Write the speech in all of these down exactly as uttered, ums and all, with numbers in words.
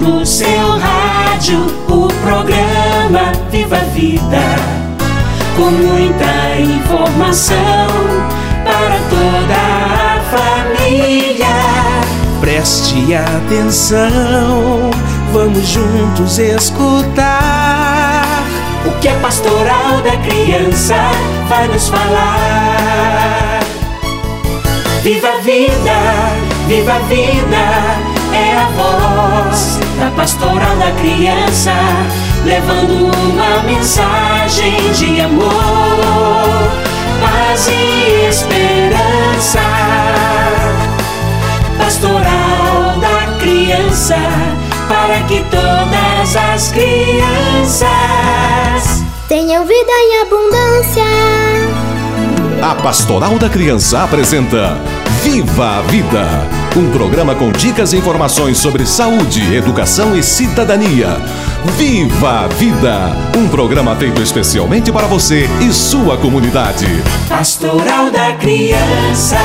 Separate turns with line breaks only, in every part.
no seu rádio o programa Viva a Vida, com muita informação para toda a família.
Preste atenção, vamos juntos escutar
o que a Pastoral da Criança vai nos falar. Viva a vida, viva a vida, é a voz da Pastoral da Criança, levando uma mensagem de amor, paz e esperança. Pastoral da Criança, para que todas as crianças
tenham vida em abundância.
A Pastoral da Criança apresenta Viva a Vida, um programa com dicas e informações sobre saúde, educação e cidadania. Viva a Vida, um programa feito especialmente para você e sua comunidade.
Pastoral da Criança.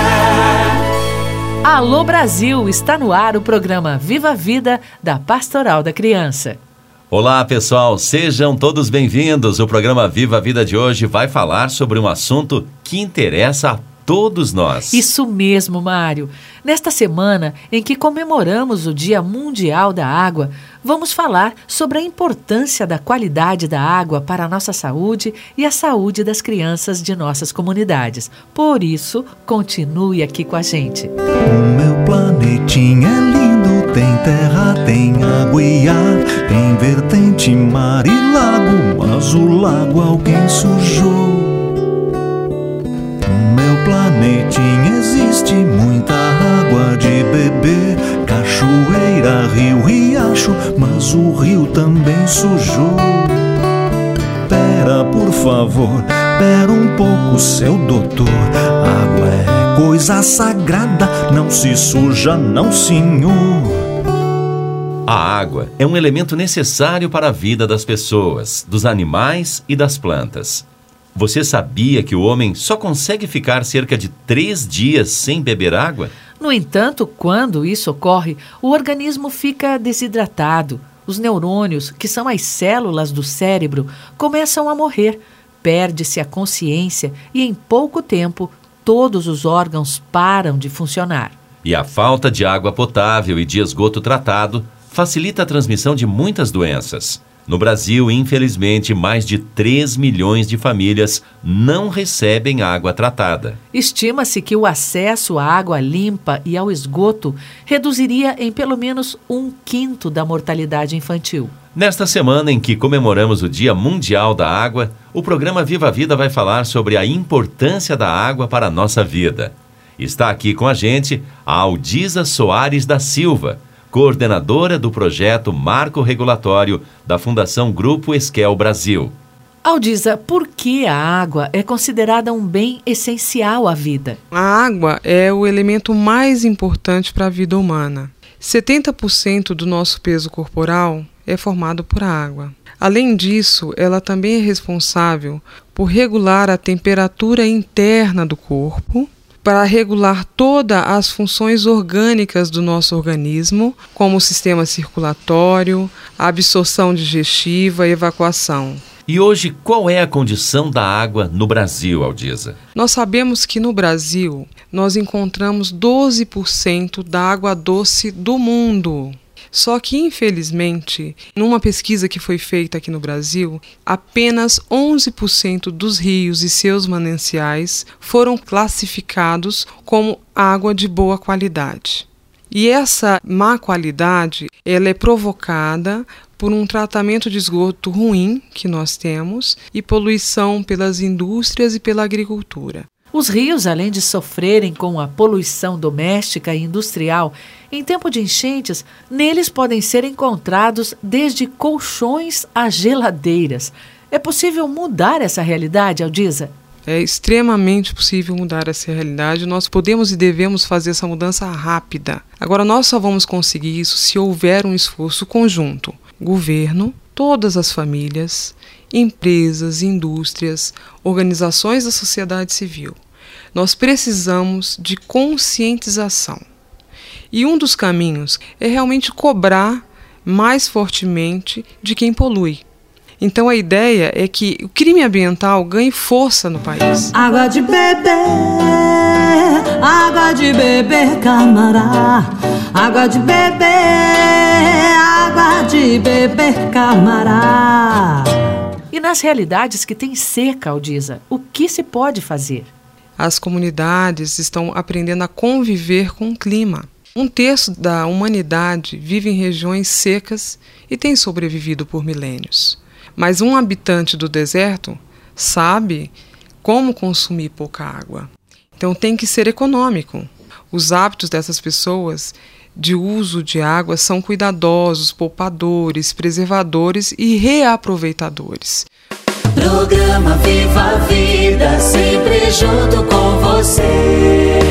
Alô Brasil, está no ar o programa Viva a Vida da Pastoral da Criança.
Olá pessoal, sejam todos bem-vindos. O programa Viva a Vida de hoje vai falar sobre um assunto que interessa a todos nós.
Isso mesmo, Mário. Nesta semana em que comemoramos o Dia Mundial da Água, vamos falar sobre a importância da qualidade da água para a nossa saúde e a saúde das crianças de nossas comunidades. Por isso, continue aqui com a gente.
O meu planetinha é lindo, tem terra, tem água e ar, tem vertente, mar e lago, mas o lago alguém sujou. No meu planetinha existe muita água de beber, cachoeira, rio, riacho, mas o rio também sujou. Pera, por favor, pera um pouco, seu doutor. Água é coisa sagrada, não se suja não, senhor.
A água é um elemento necessário para a vida das pessoas, dos animais e das plantas. Você sabia que o homem só consegue ficar cerca de três dias sem beber água?
No entanto, quando isso ocorre, o organismo fica desidratado. Os neurônios, que são as células do cérebro, começam a morrer. Perde-se a consciência e, em pouco tempo, todos os órgãos param de funcionar.
E a falta de água potável e de esgoto tratado facilita a transmissão de muitas doenças. No Brasil, infelizmente, mais de três milhões de famílias não recebem água tratada.
Estima-se que o acesso à água limpa e ao esgoto reduziria em pelo menos um quinto da mortalidade infantil.
Nesta semana em que comemoramos o Dia Mundial da Água, o programa Viva a Vida vai falar sobre a importância da água para a nossa vida. Está aqui com a gente a Aldisa Soares da Silva, coordenadora do projeto Marco Regulatório da Fundação Grupo Esquel Brasil.
Aldisa, por que a água é considerada um bem essencial à vida?
A água é o elemento mais importante para a vida humana. setenta por cento do nosso peso corporal é formado por água. Além disso, ela também é responsável por regular a temperatura interna do corpo, para regular todas as funções orgânicas do nosso organismo, como o sistema circulatório, a absorção digestiva e evacuação.
E hoje, qual é a condição da água no Brasil, Aldisa?
Nós sabemos que no Brasil, nós encontramos doze por cento da água doce do mundo. Só que, infelizmente, numa pesquisa que foi feita aqui no Brasil, apenas onze por cento dos rios e seus mananciais foram classificados como água de boa qualidade. E essa má qualidade, ela é provocada por um tratamento de esgoto ruim que nós temos e poluição pelas indústrias e pela agricultura.
Os rios, além de sofrerem com a poluição doméstica e industrial, em tempo de enchentes, neles podem ser encontrados desde colchões a geladeiras. É possível mudar essa realidade, Aldisa?
É extremamente possível mudar essa realidade. Nós podemos e devemos fazer essa mudança rápida. Agora, nós só vamos conseguir isso se houver um esforço conjunto. Governo, todas as famílias, empresas, indústrias, organizações da sociedade civil. Nós precisamos de conscientização. E um dos caminhos é realmente cobrar mais fortemente de quem polui. Então a ideia é que o crime ambiental ganhe força no país.
Água de beber, água de beber, camará. Água de beber, água de beber, camará.
E nas realidades que tem seca, Aldiza, o que se pode fazer?
As comunidades estão aprendendo a conviver com o clima. Um terço da humanidade vive em regiões secas e tem sobrevivido por milênios. Mas um habitante do deserto sabe como consumir pouca água. Então tem que ser econômico. Os hábitos dessas pessoas de uso de água são cuidadosos, poupadores, preservadores e reaproveitadores.
Programa Viva a Vida, sempre junto com você.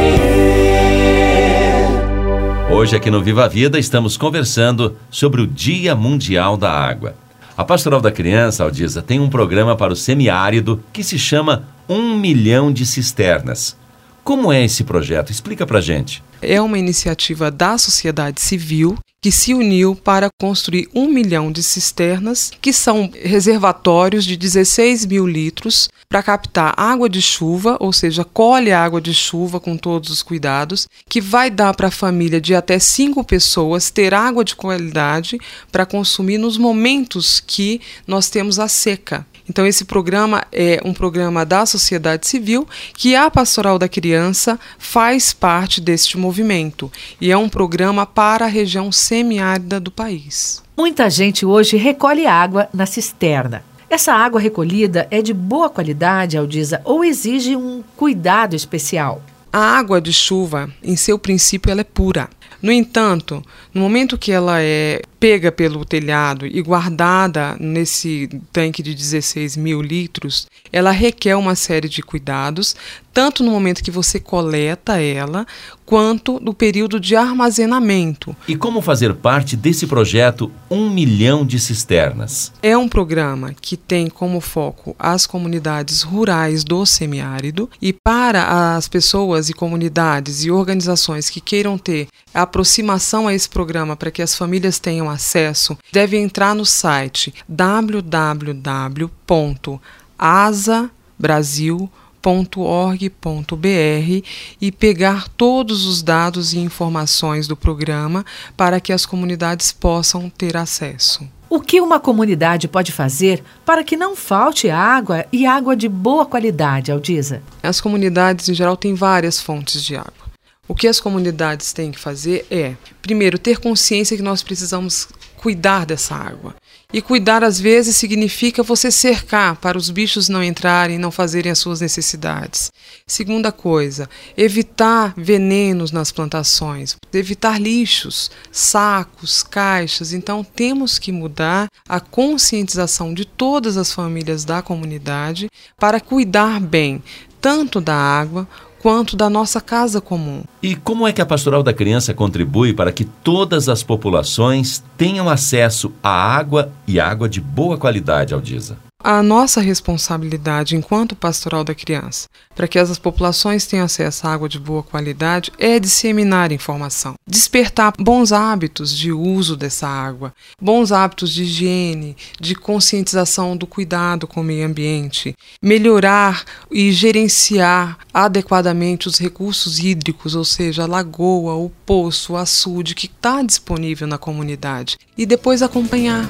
Hoje aqui no Viva a Vida estamos conversando sobre o Dia Mundial da Água. A Pastoral da Criança, Aldiza, tem um programa para o semiárido que se chama Um Milhão de Cisternas. Como é esse projeto? Explica pra gente.
É uma iniciativa da sociedade civil que se uniu para construir um milhão de cisternas, que são reservatórios de dezesseis mil litros para captar água de chuva, ou seja, colhe a água de chuva com todos os cuidados, que vai dar para a família de até cinco pessoas ter água de qualidade para consumir nos momentos que nós temos a seca. Então esse programa é um programa da sociedade civil que a Pastoral da Criança faz parte deste movimento e é um programa para a região semiárida do país.
Muita gente hoje recolhe água na cisterna. Essa água recolhida é de boa qualidade, Aldiza, ou exige um cuidado especial?
A água de chuva, em seu princípio, ela é pura. No entanto, no momento que ela é pega pelo telhado e guardada nesse tanque de dezesseis mil litros, ela requer uma série de cuidados, tanto no momento que você coleta ela, quanto no período de armazenamento.
E como fazer parte desse projeto Um Milhão de Cisternas?
É um programa que tem como foco as comunidades rurais do semiárido e para as pessoas e comunidades e organizações que queiram ter aproximação a esse programa para que as famílias tenham acesso, devem entrar no site w w w ponto asa brasil ponto org ponto b r e pegar todos os dados e informações do programa para que as comunidades possam ter acesso.
O que uma comunidade pode fazer para que não falte água e água de boa qualidade, Aldiza?
As comunidades, em geral, têm várias fontes de água. O que as comunidades têm que fazer é, primeiro, ter consciência que nós precisamos cuidar dessa água. E cuidar, às vezes, significa você cercar para os bichos não entrarem e não fazerem as suas necessidades. Segunda coisa, evitar venenos nas plantações, evitar lixos, sacos, caixas. Então, temos que mudar a conscientização de todas as famílias da comunidade para cuidar bem tanto da água quanto da nossa casa comum.
E como é que a Pastoral da Criança contribui para que todas as populações tenham acesso à água e água de boa qualidade, Aldiza?
A nossa responsabilidade enquanto Pastoral da Criança, para que as populações tenham acesso à água de boa qualidade, é disseminar informação, despertar bons hábitos de uso dessa água, bons hábitos de higiene, de conscientização do cuidado com o meio ambiente, melhorar e gerenciar adequadamente os recursos hídricos, ou seja, a lagoa, o poço, o açude que está disponível na comunidade, e depois acompanhar.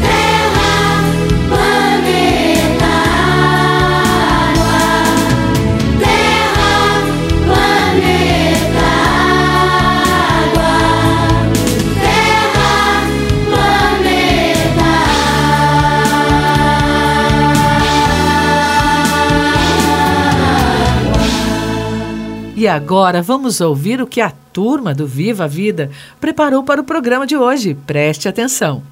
E agora vamos ouvir o que a turma do Viva a Vida preparou para o programa de hoje. Preste atenção.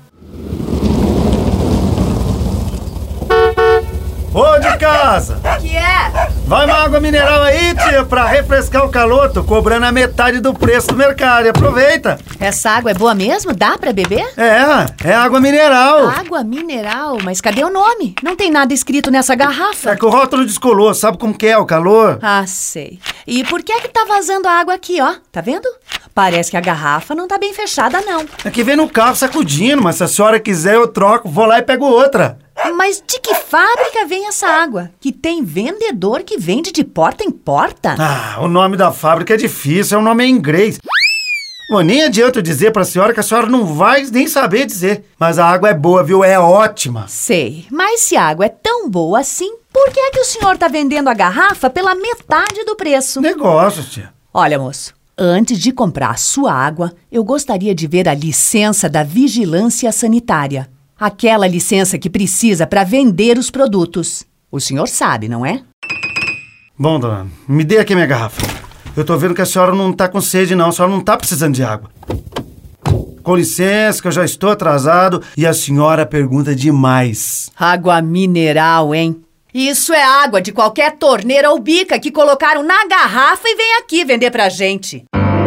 Ô, de casa!
O que é?
Vai uma água mineral aí, tia, pra refrescar o calor. Tô cobrando a metade do preço do mercado. Aproveita!
Essa água é boa mesmo? Dá pra beber?
É, é água mineral.
Água mineral? Mas cadê o nome? Não tem nada escrito nessa garrafa.
É que o rótulo descolou, sabe como que é o calor?
Ah, sei. E por que é que tá vazando a água aqui, ó? Tá vendo? Parece que a garrafa não tá bem fechada, não.
É que vem no carro sacudindo, mas se a senhora quiser eu troco, vou lá e pego outra.
Mas de que fábrica vem essa água? Que tem vendedor que vende de porta em porta?
Ah, o nome da fábrica é difícil, é um nome em inglês. Bom, nem adianta eu dizer pra senhora que a senhora não vai nem saber dizer. Mas a água é boa, viu? É ótima.
Sei, mas se a água é tão boa assim, por que é que o senhor tá vendendo a garrafa pela metade do preço?
Negócio, tia.
Olha, moço, antes de comprar a sua água, eu gostaria de ver a licença da Vigilância Sanitária. Aquela licença que precisa para vender os produtos. O senhor sabe, não é?
Bom, dona, me dê aqui minha garrafa. Eu tô vendo que a senhora não tá com sede, não. A senhora não tá precisando de água. Com licença, que eu já estou atrasado e a senhora pergunta demais.
Água mineral, hein? Isso é água de qualquer torneira ou bica que colocaram na garrafa e vem aqui vender pra gente.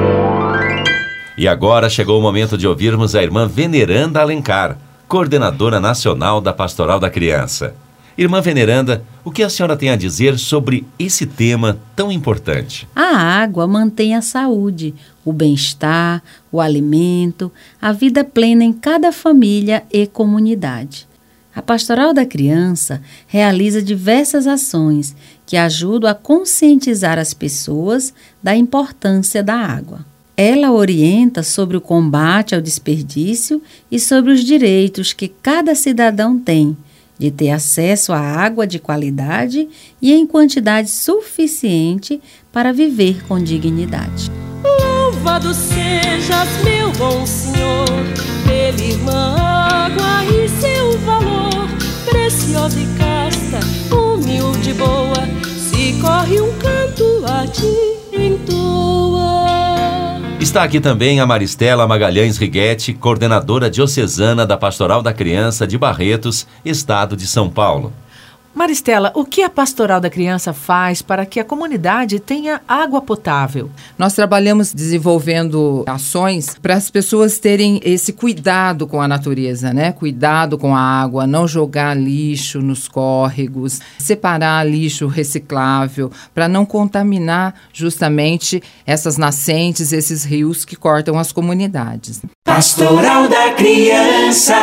E agora chegou o momento de ouvirmos a irmã Veneranda Alencar, coordenadora nacional da Pastoral da Criança. Irmã Veneranda, o que a senhora tem a dizer sobre esse tema tão importante?
A água mantém a saúde, o bem-estar, o alimento, a vida plena em cada família e comunidade. A Pastoral da Criança realiza diversas ações que ajudam a conscientizar as pessoas da importância da água. Ela orienta sobre o combate ao desperdício e sobre os direitos que cada cidadão tem de ter acesso à água de qualidade e em quantidade suficiente para viver com dignidade.
Louvado sejas, meu bom Senhor, pela irmã água e seu valor, preciosa e casta, humilde e boa, se corre um canto a ti entoa.
Está aqui também a Maristela Magalhães Riguete, coordenadora diocesana da Pastoral da Criança de Barretos, estado de São Paulo.
Maristela, o que a Pastoral da Criança faz para que a comunidade tenha água potável?
Nós trabalhamos desenvolvendo ações para as pessoas terem esse cuidado com a natureza, né? Cuidado com a água, não jogar lixo nos córregos, separar lixo reciclável, para não contaminar justamente essas nascentes, esses rios que cortam as comunidades.
Pastoral da Criança.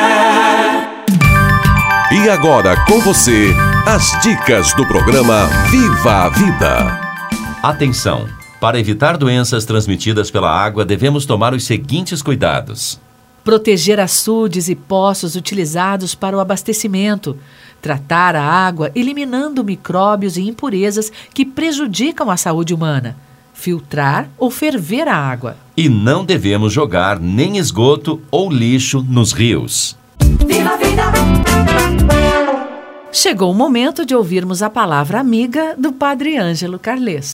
E agora com você, as dicas do programa Viva a Vida.
Atenção! Para evitar doenças transmitidas pela água, devemos tomar os seguintes cuidados.
Proteger açudes e poços utilizados para o abastecimento. Tratar a água eliminando micróbios e impurezas que prejudicam a saúde humana. Filtrar ou ferver a água.
E não devemos jogar nem esgoto ou lixo nos rios.
Viva a vida!
Chegou o momento de ouvirmos a palavra amiga do Padre Ângelo Carles.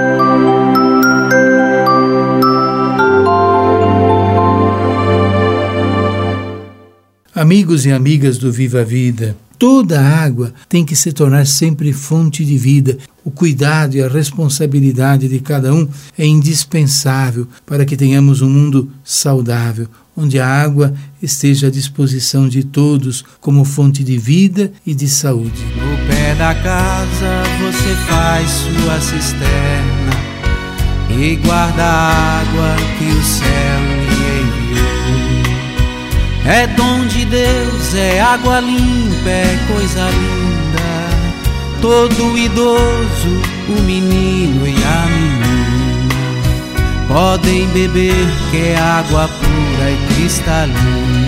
Amigos e amigas do Viva a Vida, toda água tem que se tornar sempre fonte de vida. O cuidado e a responsabilidade de cada um é indispensável para que tenhamos um mundo saudável, onde a água esteja à disposição de todos como fonte de vida e de saúde.
No pé da casa você faz sua cisterna e guarda a água que o céu lhe enviou. É dom de Deus, é água limpa, é coisa linda. Todo idoso, o menino e a menina podem beber, que é água pura e cristalina.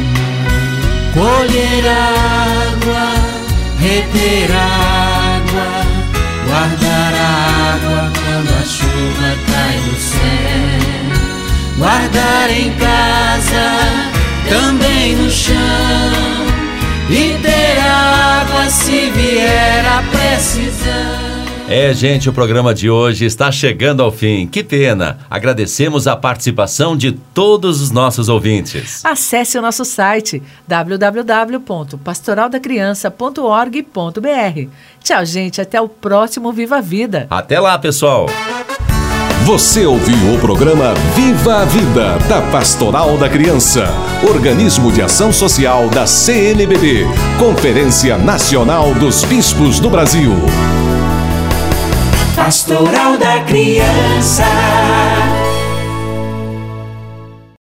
Colher água, reter água, guardar a água quando a chuva cai do céu. Guardar em casa, também no chão, e ter água se vier a precisar.
É, gente, o programa de hoje está chegando ao fim. Que pena! Agradecemos a participação de todos os nossos ouvintes.
Acesse o nosso site w w w ponto pastoral da criança ponto org ponto b r. Tchau, gente. Até o próximo Viva a Vida.
Até lá, pessoal.
Você ouviu o programa Viva a Vida, da Pastoral da Criança, organismo de ação social da C N B B, Conferência Nacional dos Bispos do Brasil.
Pastoral da Criança.